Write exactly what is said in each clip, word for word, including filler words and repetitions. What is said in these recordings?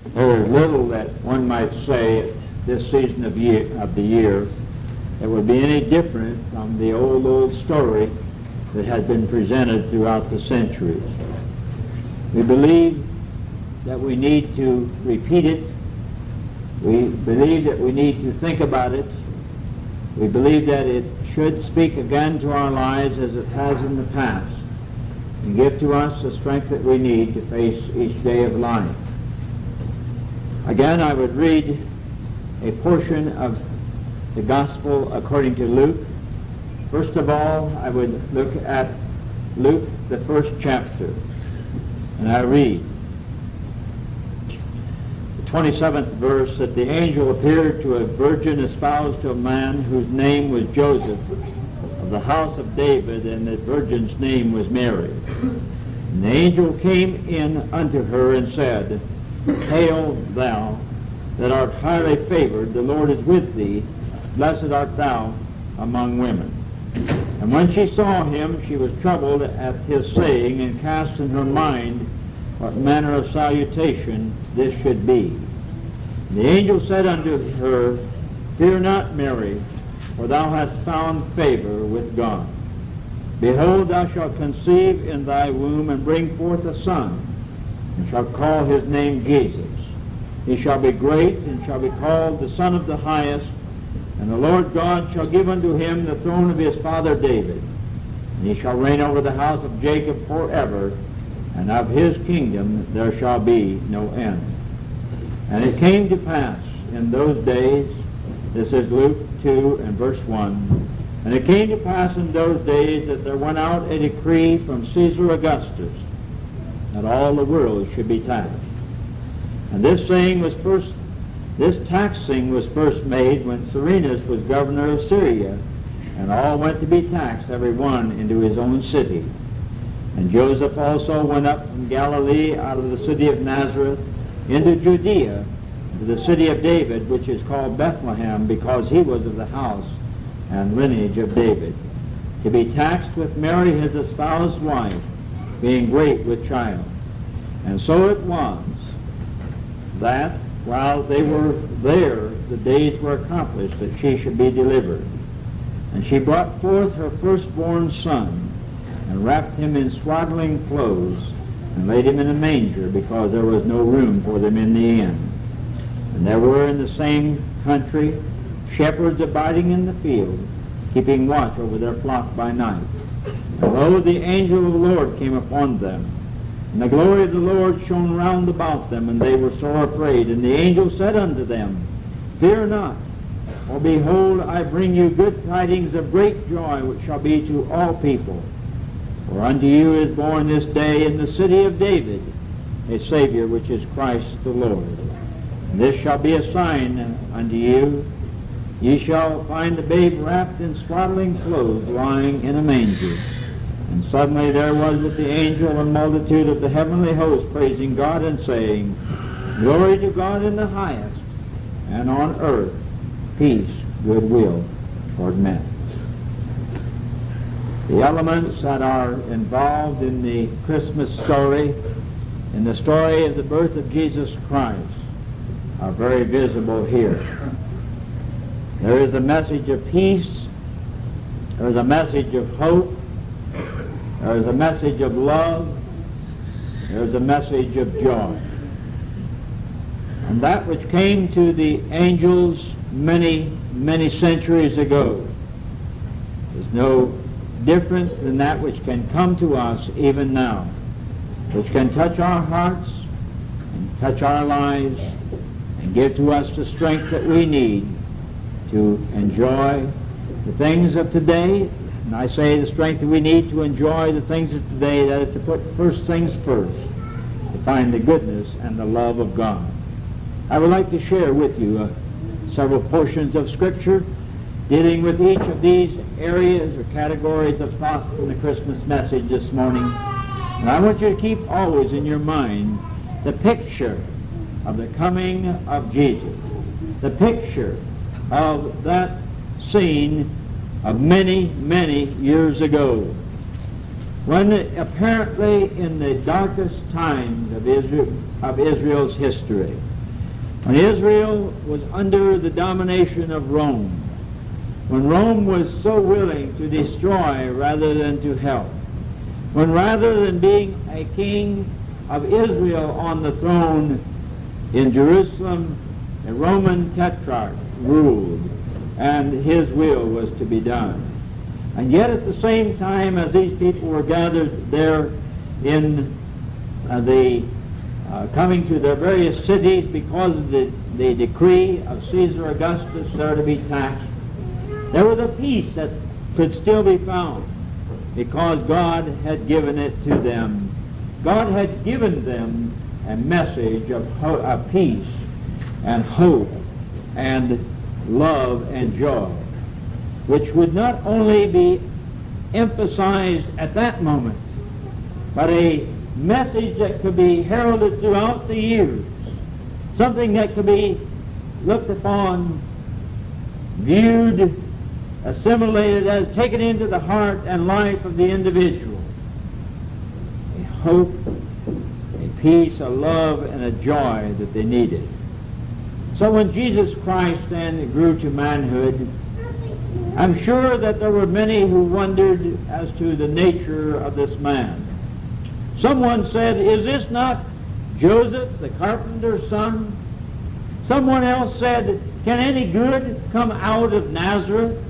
There is little that one might say at this season of, year, of the year that would be any different from the old, old story that has been presented throughout the centuries. We believe that we need to repeat it. We believe that we need to think about it. We believe that it should speak again to our lives as it has in the past and give to us the strength that we need to face each day of life. Again, I would read a portion of the Gospel according to Luke. First of all, I would look at Luke, the first chapter, and I read the twenty-seventh verse, that the angel appeared to a virgin espoused to a man whose name was Joseph, of the house of David, and the virgin's name was Mary. And the angel came in unto her and said, Hail thou that art highly favored, the Lord is with thee, blessed art thou among women. And when she saw him, she was troubled at his saying, and cast in her mind what manner of salutation this should be. And the angel said unto her, Fear not, Mary, for thou hast found favor with God. Behold, thou shalt conceive in thy womb, and bring forth a son, and shalt call his name Jesus. He shall be great, and shall be called the Son of the Highest, and the Lord God shall give unto him the throne of his father David. And he shall reign over the house of Jacob forever, and of his kingdom there shall be no end. And it came to pass in those days, this is Luke two and verse one, and it came to pass in those days that there went out a decree from Caesar Augustus that all the world should be taxed. And this saying was first, this taxing was first made when Cyrenius was governor of Syria, and all went to be taxed, every one into his own city. And Joseph also went up from Galilee out of the city of Nazareth into Judea, to the city of David, which is called Bethlehem, because he was of the house and lineage of David, to be taxed with Mary his espoused wife, being great with child. And so it was that while they were there, the days were accomplished that she should be delivered. And she brought forth her firstborn son, and wrapped him in swaddling clothes, and laid him in a manger, because there was no room for them in the inn. And there were in the same country shepherds abiding in the field, keeping watch over their flock by night. And lo, the angel of the Lord came upon them, and the glory of the Lord shone round about them, and they were sore afraid. And the angel said unto them, Fear not, for behold, I bring you good tidings of great joy, which shall be to all people. For unto you is born this day in the city of David a Savior, which is Christ the Lord. And this shall be a sign unto you. Ye shall find the babe wrapped in swaddling clothes, lying in a manger. And suddenly there was with the angel a multitude of the heavenly host, praising God and saying, Glory to God in the highest, and on earth peace, goodwill toward men. The elements that are involved in the Christmas story, in the story of the birth of Jesus Christ, are very visible here. There is a message of peace. There is a message of hope. There is a message of love. There is a message of joy. And that which came to the angels many, many centuries ago is no different than that which can come to us even now, which can touch our hearts and touch our lives and give to us the strength that we need to enjoy the things of today. And I say the strength that we need to enjoy the things of today, that is to put first things first, to find the goodness and the love of God. I would like to share with you uh, several portions of Scripture dealing with each of these areas or categories of thought in the Christmas message this morning. And I want you to keep always in your mind the picture of the coming of Jesus, the picture of that scene of many, many years ago, when apparently in the darkest times of Israel, of Israel's history, When Israel was under the domination of Rome, when Rome was so willing to destroy rather than to help, when rather than being a king of Israel on the throne in Jerusalem, a Roman tetrarch ruled, and his will was to be done. And yet at the same time as these people were gathered there in uh, the uh, coming to their various cities because of the, the decree of Caesar Augustus there to be taxed, there was a peace that could still be found because God had given it to them. God had given them a message of, ho- of peace and hope and love and joy, which would not only be emphasized at that moment, but a message that could be heralded throughout the years, something that could be looked upon, viewed, assimilated as taken into the heart and life of the individual. A hope, a peace, a love, and a joy that they needed. So when Jesus Christ then grew to manhood, I'm sure that there were many who wondered as to the nature of this man. Someone said, "Is this not Joseph, the carpenter's son?" Someone else said, "Can any good come out of Nazareth?"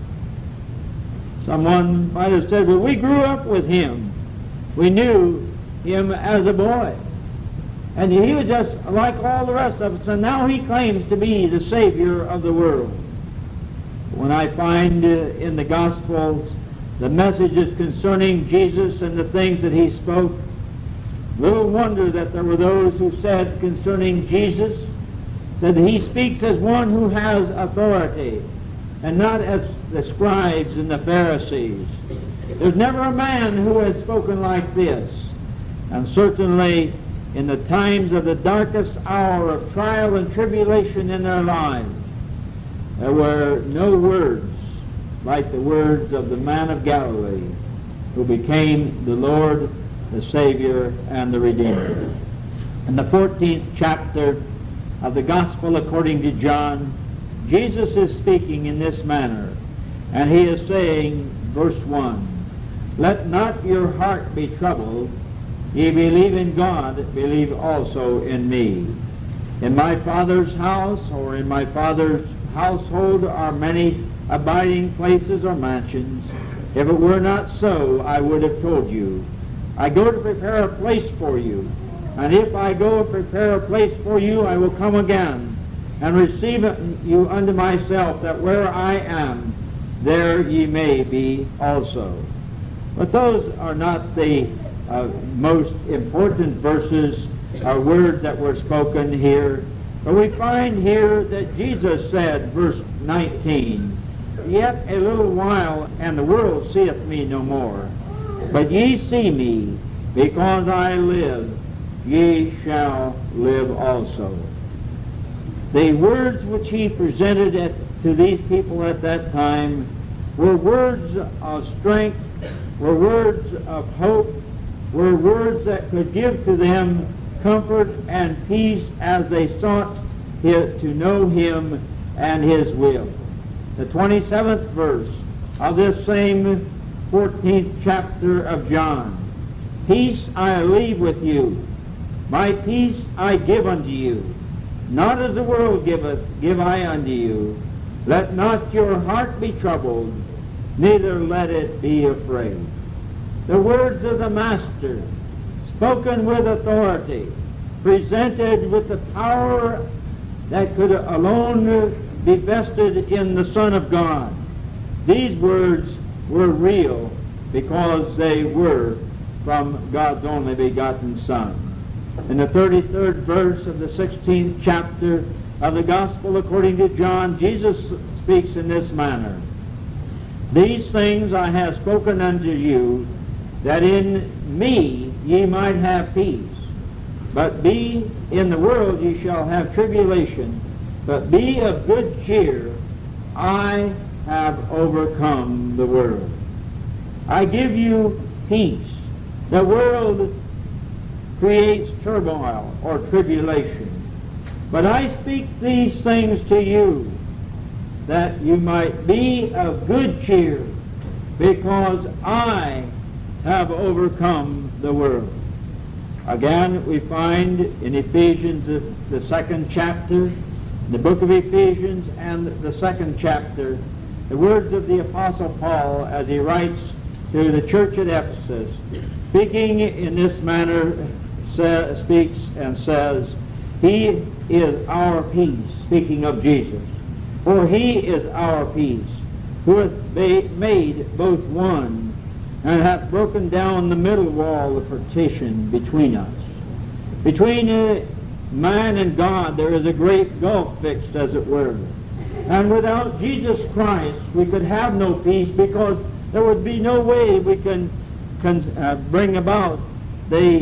Someone might have said, "Well, we grew up with him. We knew him as a boy. And he was just like all the rest of us, and now he claims to be the Savior of the world." When I find uh, in the Gospels the messages concerning Jesus and the things that he spoke, little wonder that there were those who said concerning Jesus, said that he speaks as one who has authority, and not as the scribes and the Pharisees. There's never a man who has spoken like this. And certainly in the times of the darkest hour of trial and tribulation in their lives, there were no words like the words of the man of Galilee who became the Lord, the Savior, and the Redeemer. In the fourteenth chapter of the Gospel according to John, Jesus is speaking in this manner, and he is saying, verse one, "Let not your heart be troubled. Ye believe in God, believe also in me. In my Father's house, or in my Father's household, are many abiding places or mansions. If it were not so, I would have told you. I go to prepare a place for you. And if I go and prepare a place for you, I will come again and receive you unto myself, that where I am, there ye may be also." But those are not the uh, most important verses or words that were spoken here. But we find here that Jesus said, verse nineteen, "Yet a little while, and the world seeth me no more. But ye see me, because I live, ye shall live also." The words which he presented at, to these people at that time were words of strength, were words of hope, were words that could give to them comfort and peace as they sought to know him and his will. The twenty-seventh verse of this same fourteenth chapter of John, "Peace I leave with you, my peace I give unto you. Not as the world giveth, give I unto you. Let not your heart be troubled, neither let it be afraid." The words of the Master, spoken with authority, presented with the power that could alone be vested in the Son of God. These words were real because they were from God's only begotten Son. In the thirty-third verse of the sixteenth chapter of the Gospel according to John, Jesus speaks in this manner, "These things I have spoken unto you, that in me ye might have peace. But be in the world ye shall have tribulation, but be of good cheer. I have overcome the world." I give you peace. The world creates turmoil or tribulation. But I speak these things to you, that you might be of good cheer, because I have overcome the world. Again, we find in Ephesians, the, the second chapter, the book of Ephesians and the second chapter, the words of the Apostle Paul as he writes to the church at Ephesus, speaking in this manner, sa- speaks and says, He is our peace, speaking of Jesus. For He is our peace, who hath ba- made both one, and hath broken down the middle wall of partition between us. Between uh, man and God there is a great gulf fixed, as it were. And without Jesus Christ we could have no peace, because there would be no way we can, can uh, bring about the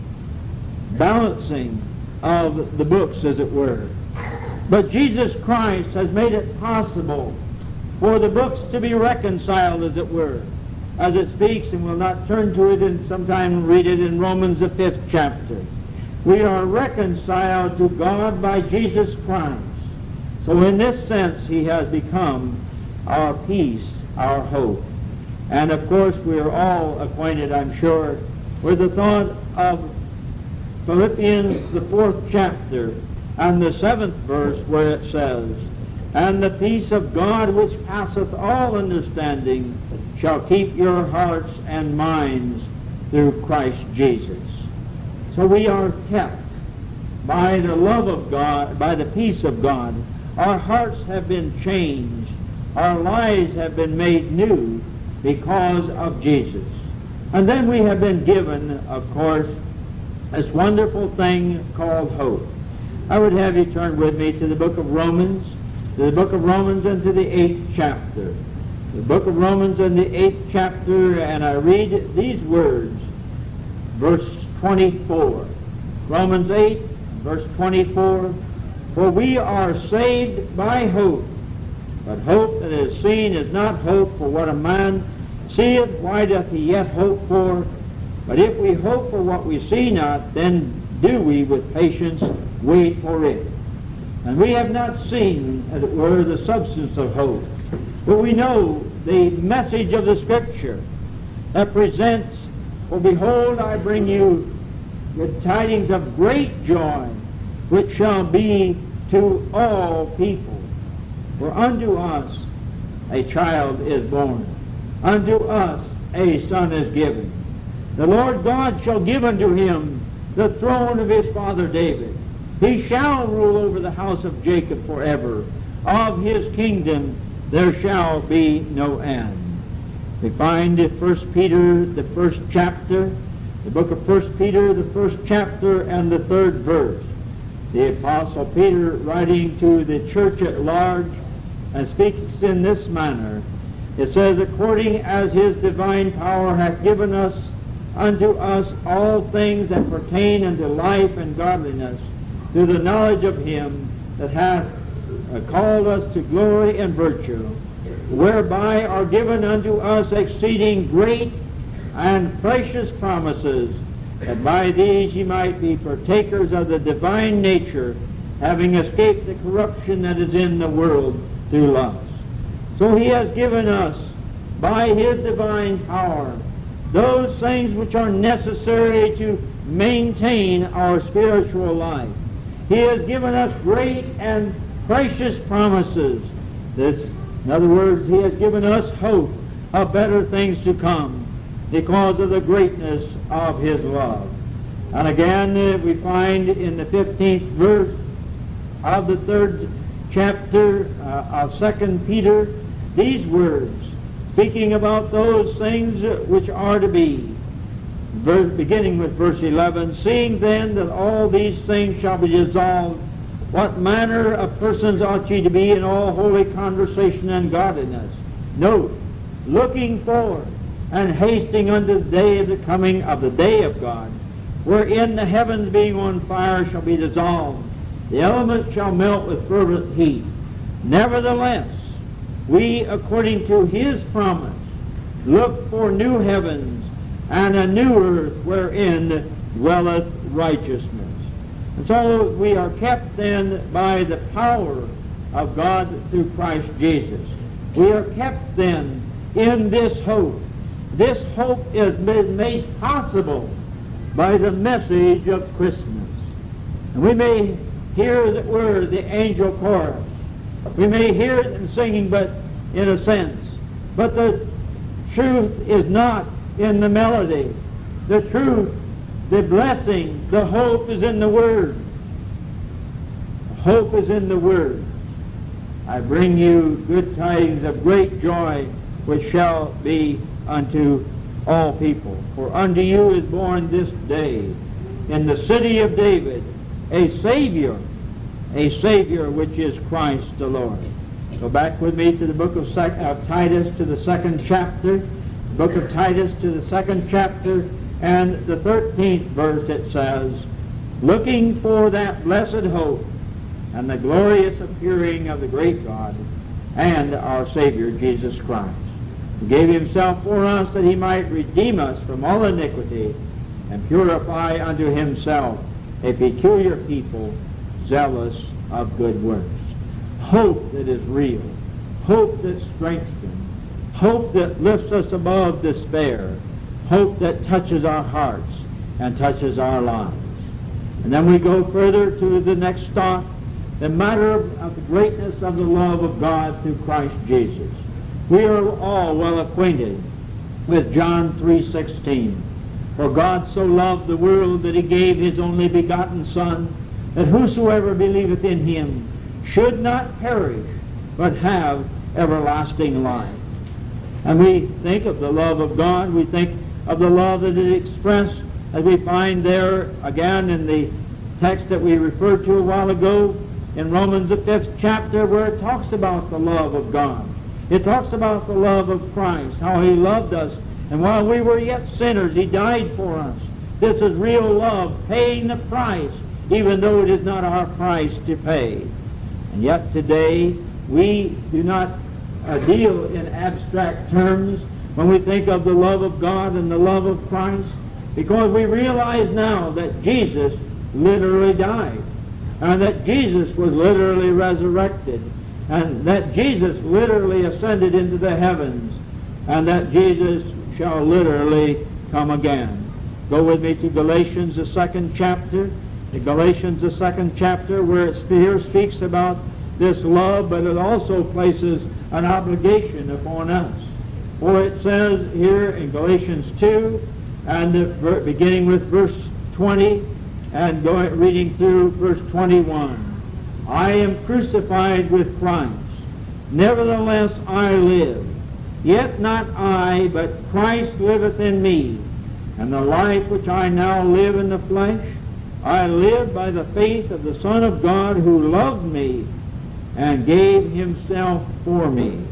balancing of the books, as it were. But Jesus Christ has made it possible for the books to be reconciled, as it were, as it speaks, and we'll not turn to it and sometime read it in Romans the fifth chapter. We are reconciled to God by Jesus Christ. So in this sense he has become our peace, our hope. And of course we are all acquainted, I'm sure, with the thought of Philippians the fourth chapter and the seventh verse, where it says, And the peace of God which passeth all understanding shall keep your hearts and minds through Christ Jesus. So we are kept by the love of God, by the peace of God. Our hearts have been changed. Our lives have been made new because of Jesus. And then we have been given, of course, this wonderful thing called hope. I would have you turn with me to the book of Romans, to the book of Romans and to the eighth chapter. The book of Romans and the eighth chapter, and I read these words, verse twenty-four. Romans eight, verse twenty-four. For we are saved by hope, but hope that is seen is not hope. For what a man seeth, why doth he yet hope for? But if we hope for what we see not, then do we with patience wait for it. And we have not seen, as it were, the substance of hope, but we know the message of the Scripture that presents, For behold, I bring you good tidings of great joy, which shall be to all people. For unto us a child is born, unto us a son is given. The Lord God shall give unto him the throne of his father David. He shall rule over the house of Jacob forever. Of his kingdom there shall be no end. We find in First Peter, the first chapter, the book of First Peter, the first chapter and the third verse. The Apostle Peter, writing to the church at large, and speaks in this manner. It says, According as his divine power hath given us unto us all things that pertain unto life and godliness, through the knowledge of him that hath uh, called us to glory and virtue, whereby are given unto us exceeding great and precious promises, that by these ye might be partakers of the divine nature, having escaped the corruption that is in the world through lust. So he has given us, by his divine power, those things which are necessary to maintain our spiritual life. He has given us great and precious promises. This, in other words, he has given us hope of better things to come because of the greatness of his love. And again, uh, we find in the fifteenth verse of the third chapter uh, of Second Peter these words, speaking about those things which are to be. Verse, beginning with verse eleven, Seeing then that all these things shall be dissolved, what manner of persons ought ye to be in all holy conversation and godliness? Note, looking forward and hasting unto the day of the coming of the day of God, wherein the heavens being on fire shall be dissolved, the elements shall melt with fervent heat. Nevertheless, we, according to his promise, look for new heavens and a new earth wherein dwelleth righteousness. And so we are kept then by the power of God through Christ Jesus. We are kept then in this hope. This hope is made possible by the message of Christmas. And we may hear, as it were, the angel chorus. We may hear them singing, but in a sense. But the truth is not in the melody. The truth, the blessing, the hope is in the Word. Hope is in the Word. I bring you good tidings of great joy, which shall be unto all people. For unto you is born this day in the city of David a Savior, a Savior which is Christ the Lord. Go back with me to the book of, Sec- of Titus, to the second chapter. The book of Titus to the second chapter and the thirteenth verse. It says, looking for that blessed hope and the glorious appearing of the great God and our Savior Jesus Christ, who gave himself for us that he might redeem us from all iniquity and purify unto himself a peculiar people, zealous of good works. Hope that is real, hope that strengthens, hope that lifts us above despair, hope that touches our hearts and touches our lives. And then we go further to the next stop, the matter of, of the greatness of the love of God through Christ Jesus. We are all well acquainted with John three sixteen. For God so loved the world that he gave his only begotten Son, that whosoever believeth in him should not perish, but have everlasting life. And we think of the love of God. We think of the love that is expressed, as we find there again in the text that we referred to a while ago, in Romans the fifth chapter, where it talks about the love of God. It talks about the love of Christ, how he loved us, and while we were yet sinners, he died for us. This is real love, paying the price, even though it is not our price to pay. And yet today, we do not uh, deal in abstract terms when we think of the love of God and the love of Christ, because we realize now that Jesus literally died, and that Jesus was literally resurrected, and that Jesus literally ascended into the heavens, and that Jesus shall literally come again. Go with me to Galatians, the second chapter. The Galatians, the second chapter, where it here speaks about this love, but it also places an obligation upon us. For it says here in Galatians two, and the, beginning with verse twenty, and going, reading through verse twenty-one, I am crucified with Christ. Nevertheless I live. Yet not I, but Christ liveth in me. And the life which I now live in the flesh, I live by the faith of the Son of God, who loved me and gave himself for me.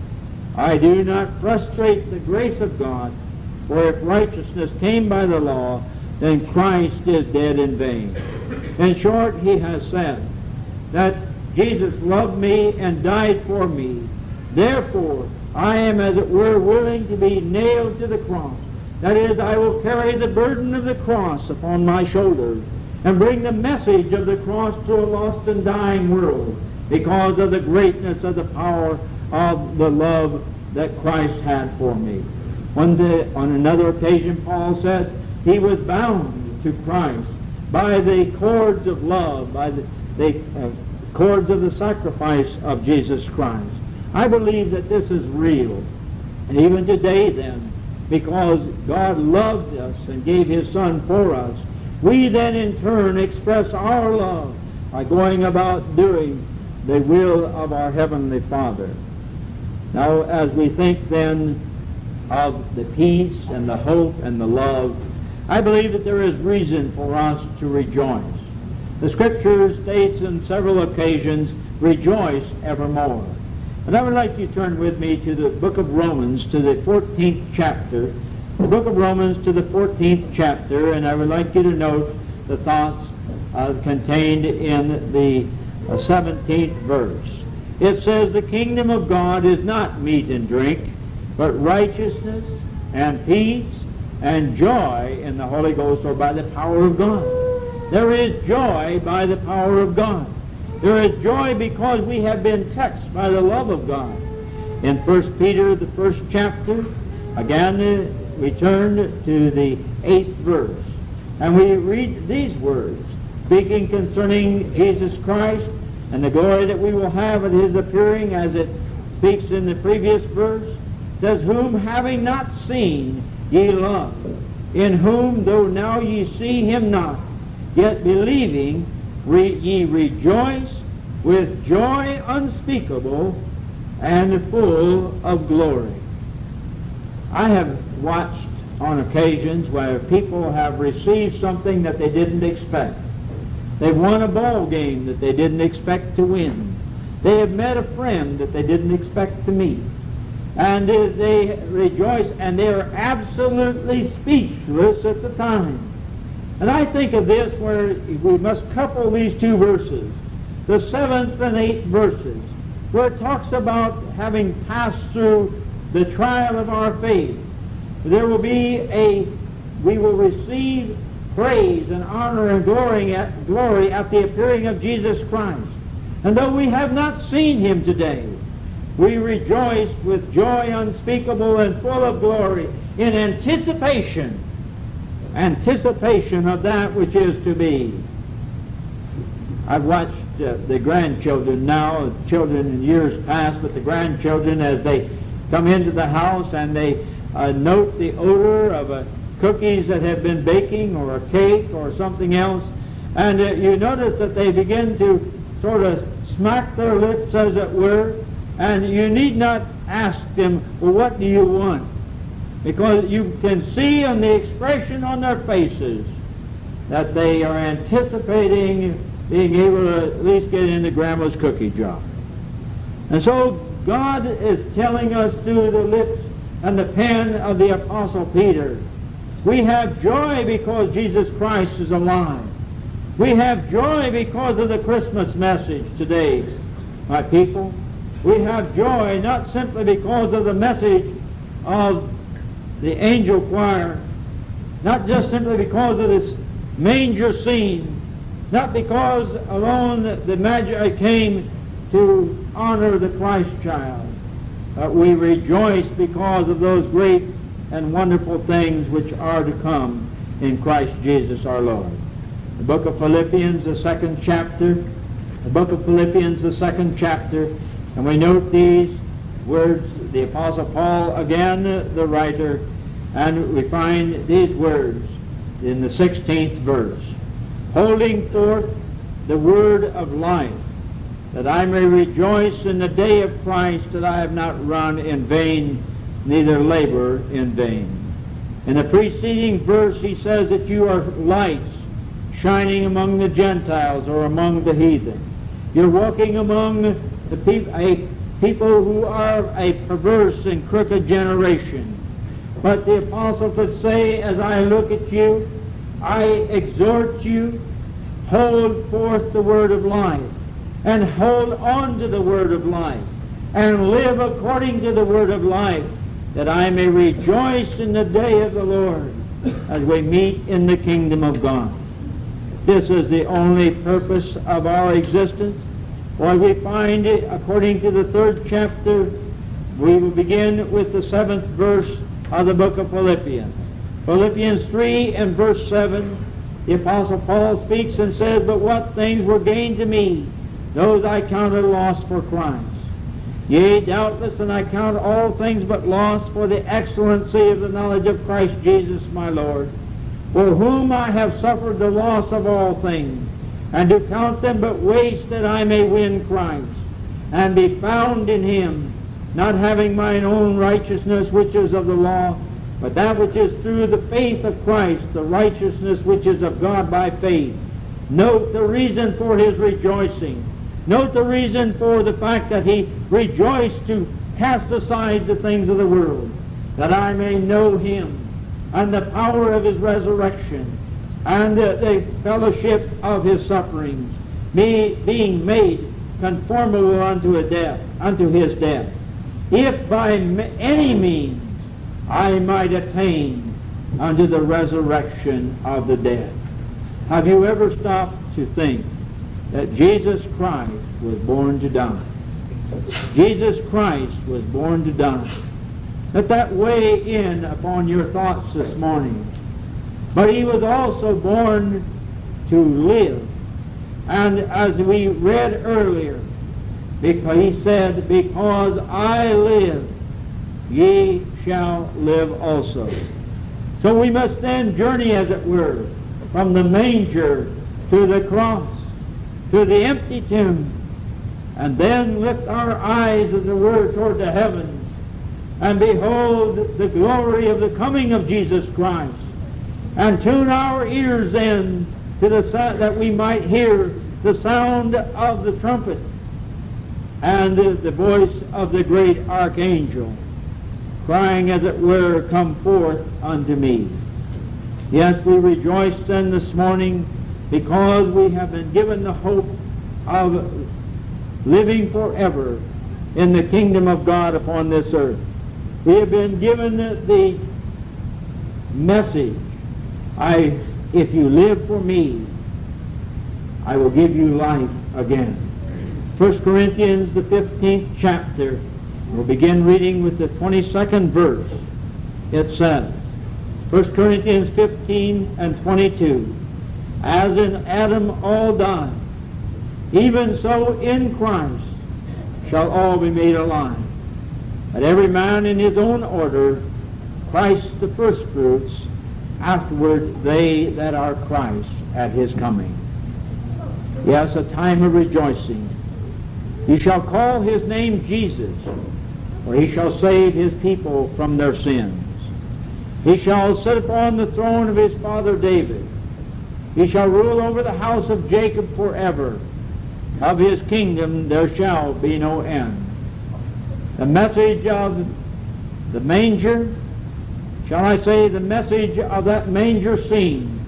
I do not frustrate the grace of God, for if righteousness came by the law, then Christ is dead in vain. In short, he has said that Jesus loved me and died for me. Therefore, I am, as it were, willing to be nailed to the cross. That is, I will carry the burden of the cross upon my shoulders and bring the message of the cross to a lost and dying world, because of the greatness of the power of the love that Christ had for me. One day, on another occasion, Paul said he was bound to Christ by the cords of love, by the, the uh, cords of the sacrifice of Jesus Christ. I believe that this is real. And even today then, because God loved us and gave his Son for us, we then in turn express our love by going about doing the will of our Heavenly Father. Now, as we think then of the peace and the hope and the love, I believe that there is reason for us to rejoice. The Scripture states on several occasions, rejoice evermore. And I would like you to turn with me to the book of Romans, to the fourteenth chapter. The book of Romans to the fourteenth chapter, and I would like you to note the thoughts uh, contained in the uh, seventeenth verse. It says, the kingdom of God is not meat and drink, but righteousness and peace and joy in the Holy Ghost, or by the power of God. There is joy by the power of God. There is joy because we have been touched by the love of God. In First Peter, the first chapter, again uh, we turn to the eighth verse, and we read these words, speaking concerning Jesus Christ and the glory that we will have at his appearing, as it speaks in the previous verse. It says, whom having not seen ye love, in whom though now ye see him not, yet believing re- ye rejoice with joy unspeakable and full of glory. I have watched on occasions where people have received something that they didn't expect. They've won a ball game that they didn't expect to win. They have met a friend that they didn't expect to meet. And they, they rejoice, and they are absolutely speechless at the time. And I think of this where we must couple these two verses, the seventh and eighth verses, where it talks about having passed through the trial of our faith. There will be a, we will receive praise and honor and glory at, glory at the appearing of Jesus Christ. And though we have not seen him today, we rejoice with joy unspeakable and full of glory in anticipation, anticipation of that which is to be. I've watched uh, the grandchildren now, children in years past, but the grandchildren as they come into the house and they uh, note the odor of a cookies that have been baking or a cake or something else, and uh, you notice that they begin to sort of smack their lips, as it were, and you need not ask them, well, what do you want? Because you can see on the expression on their faces that they are anticipating being able to at least get into Grandma's cookie jar. And so God is telling us through the lips and the pen of the Apostle Peter, we have joy because Jesus Christ is alive. We have joy because of the Christmas message today, my people. We have joy not simply because of the message of the angel choir, not just simply because of this manger scene, not because alone the, the Magi came to honor the Christ child, but we rejoice because of those great and wonderful things which are to come in Christ Jesus our Lord. The book of Philippians, the second chapter, the book of Philippians, the second chapter, and we note these words, the Apostle Paul, again the writer, and we find these words in the sixteenth verse. Holding forth the word of life, that I may rejoice in the day of Christ, that I have not run in vain, neither labor in vain. In the preceding verse he says that you are lights shining among the Gentiles or among the heathen. You're walking among the pe- a people who are a perverse and crooked generation. But the apostle could say, as I look at you, I exhort you, hold forth the word of life, and hold on to the word of life, and live according to the word of life, that I may rejoice in the day of the Lord as we meet in the kingdom of God. This is the only purpose of our existence. For we find it, according to the third chapter, we will begin with the seventh verse of the book of Philippians. Philippians three and verse seven, the Apostle Paul speaks and says, but what things were gained to me, those I counted lost for Christ. Yea, doubtless, and I count all things but lost for the excellency of the knowledge of Christ Jesus my Lord, for whom I have suffered the loss of all things, and to count them but waste, that I may win Christ, and be found in him, not having mine own righteousness which is of the law, but that which is through the faith of Christ, the righteousness which is of God by faith. Note the reason for his rejoicing. Note the reason for the fact that he rejoiced to cast aside the things of the world, that I may know him, and the power of his resurrection, and the, the fellowship of his sufferings, me being made conformable unto a death, unto his death, if by any means I might attain unto the resurrection of the dead. Have you ever stopped to think that Jesus Christ was born to die? Jesus Christ was born to die. Let that weigh in upon your thoughts this morning. But he was also born to live. And as we read earlier, because he said, because I live, ye shall live also. So we must then journey, as it were, from the manger to the cross, to the empty tomb, and then lift our eyes, as it were, toward the heavens, and behold the glory of the coming of Jesus Christ, and tune our ears then to the sound, that we might hear the sound of the trumpet and the, the voice of the great archangel, crying, as it were, come forth unto me. Yes, we rejoice then this morning because we have been given the hope of living forever in the kingdom of God upon this earth. We have been given the, the message, I, if you live for me, I will give you life again. First Corinthians, the fifteenth chapter, we'll begin reading with the twenty-second verse. It says, First Corinthians fifteen and twenty-two, as in Adam all die, even so in Christ shall all be made alive. But every man in his own order, Christ the firstfruits, afterward they that are Christ at his coming. Yes, a time of rejoicing. You shall call his name Jesus, for he shall save his people from their sins. He shall sit upon the throne of his father David. He shall rule over the house of Jacob forever. Of his kingdom there shall be no end. The message of the manger, shall I say the message of that manger scene,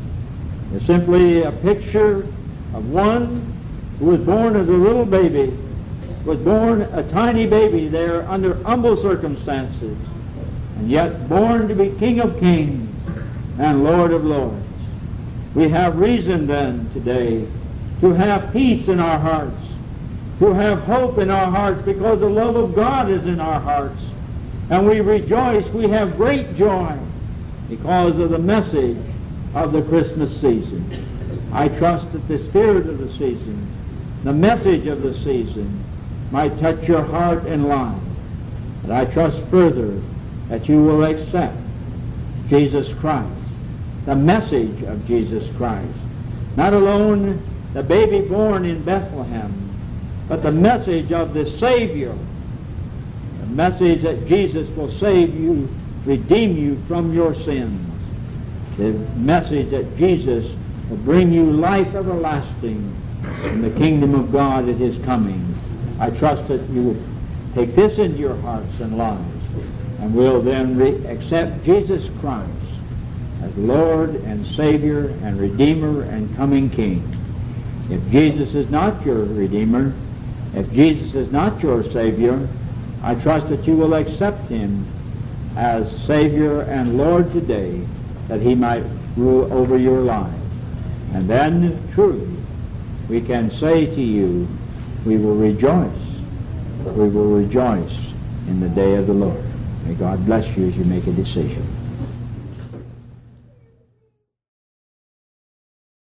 is simply a picture of one who was born as a little baby, was born a tiny baby there under humble circumstances, and yet born to be King of Kings and Lord of Lords. We have reason then today to have peace in our hearts, to have hope in our hearts, because the love of God is in our hearts. And we rejoice, we have great joy because of the message of the Christmas season. I trust that the spirit of the season, the message of the season, might touch your heart and life. But I trust further that you will accept Jesus Christ, the message of Jesus Christ. Not alone the baby born in Bethlehem, but the message of the Savior, the message that Jesus will save you, redeem you from your sins, the message that Jesus will bring you life everlasting in the kingdom of God at his coming. I trust that you will take this into your hearts and lives, and will then re- accept Jesus Christ as Lord and Savior and Redeemer and coming King. If Jesus is not your Redeemer, if Jesus is not your Savior, I trust that you will accept him as Savior and Lord today, that he might rule over your life. And then, truly, we can say to you, we will rejoice. We will rejoice in the day of the Lord. May God bless you as you make a decision.